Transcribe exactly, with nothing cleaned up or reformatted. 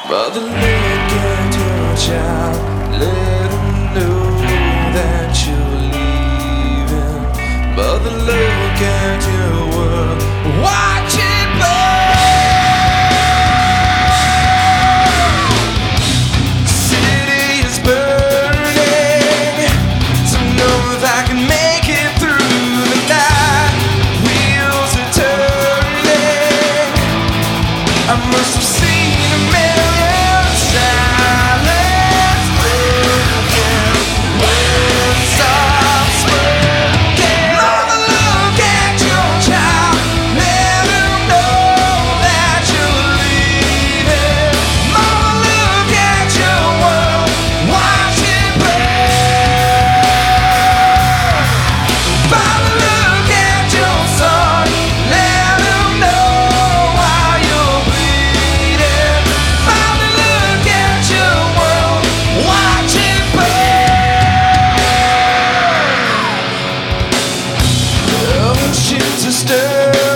Mother, look at your child, let him know that you're leaving. Mother, look at your world, watch it burn. City is burning, so know if I can make it through the night. Wheels are turning, I must have seen a million. Ships are stirring.